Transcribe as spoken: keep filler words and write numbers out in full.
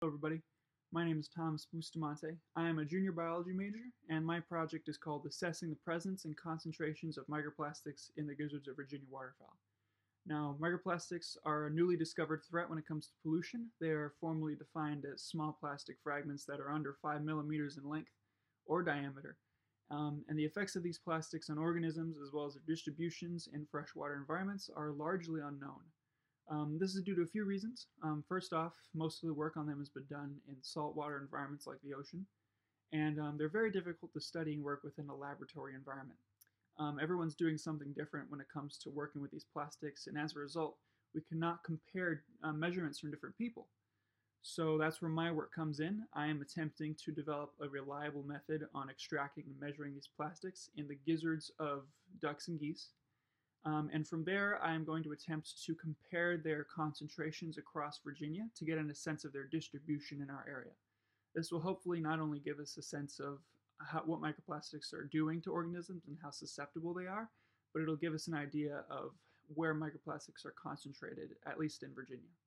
Hello, everybody. My name is Thomas Bustamante. I am a junior biology major, and my project is called Assessing the Presence and Concentrations of Microplastics in the Gizzards of Virginia Waterfowl. Now, microplastics are a newly discovered threat when it comes to pollution. They are formally defined as small plastic fragments that are under five millimeters in length or diameter. Um, and the effects of these plastics on organisms, as well as their distributions in freshwater environments, are largely unknown. Um, this is due to a few reasons. Um, first off, most of the work on them has been done in saltwater environments like the ocean, and um, they're very difficult to study and work within a laboratory environment. Um, everyone's doing something different when it comes to working with these plastics, and as a result, we cannot compare uh, measurements from different people. So that's where my work comes in. I am attempting to develop a reliable method on extracting and measuring these plastics in the gizzards of ducks and geese. Um, and from there, I am going to attempt to compare their concentrations across Virginia to get a sense of their distribution in our area. This will hopefully not only give us a sense of how, what microplastics are doing to organisms and how susceptible they are, but it'll give us an idea of where microplastics are concentrated, at least in Virginia.